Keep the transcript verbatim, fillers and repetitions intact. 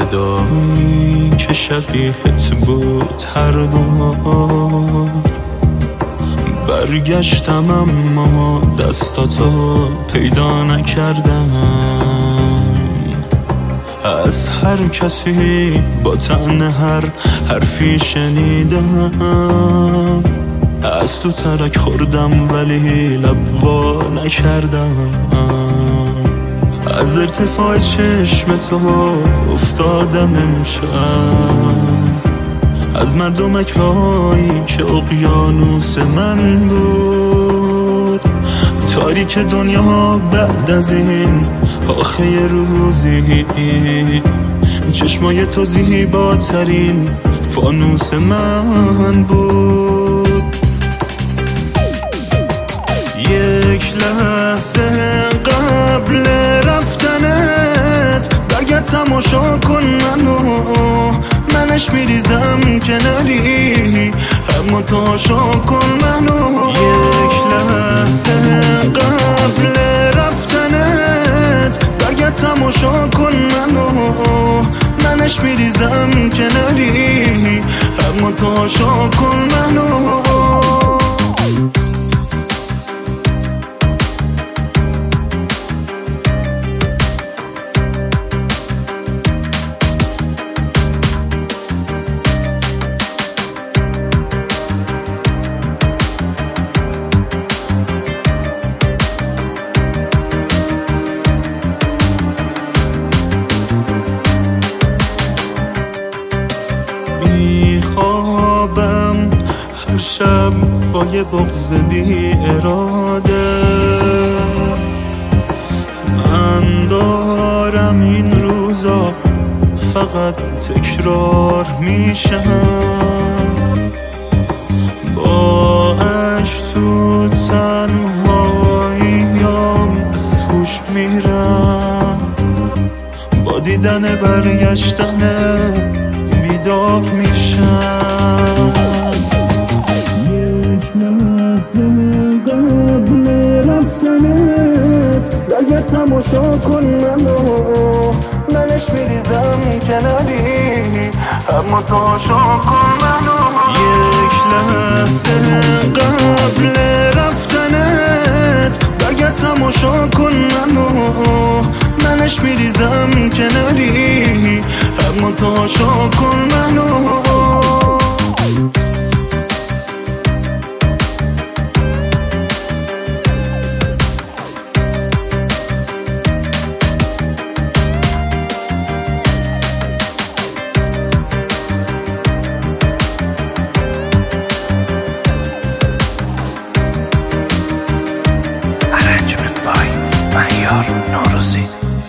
صدایی که شبیهت بود هر بار برگشتم اما دستاتو پیدا نکردم. از هر کسی با طعن هر حرفی شنیدم، از تو ترک خوردم ولی لب وا نکردم. از ارتفاع چشم تو افتادم امشب، از مردمک هایی که اقیانوس من بود. تاریک دنیا بعد از این آخه روزی، چشمای تو زیباترین فانوس من بود. یک لحظه قبل رفتنت برگرد تماشا کن منو، منش میریزم کناری اما تماشا کن منو. یک لحظه قبل رفتنت برگرد تماشا کن منو، منش میریزم کناری اما تماشا کن منو. میخوابم هر شب با یه بغض بی اراده، من دارم این روزا فقط تکرار میشم. با عشق تو تنهاییام از هوش میرم، با دیدن برگشتن بیدار میشم. یک لحظه قبل رفتنت برگرد تماشا کن منو، منش میریزم کناری اما تماشا کن منو. یک لحظه قبل رفتنت برگرد تماشا کن منو، منش میریزم کناری اما تماشا کن منو. Arrangement by مهیار نوروزی.